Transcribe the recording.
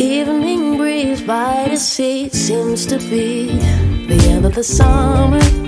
Evening breeze by the sea seems to be the end of the summer.